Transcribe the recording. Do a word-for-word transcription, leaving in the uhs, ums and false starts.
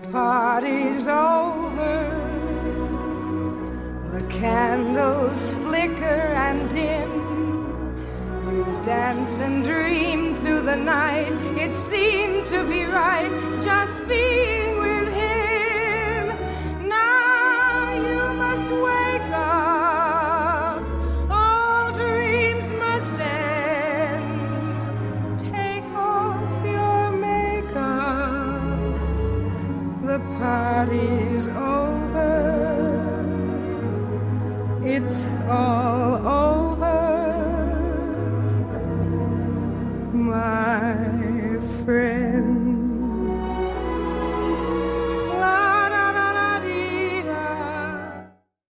party's over, the candles flicker and dim. You've danced and dreamed through the night, it seemed to be right, just be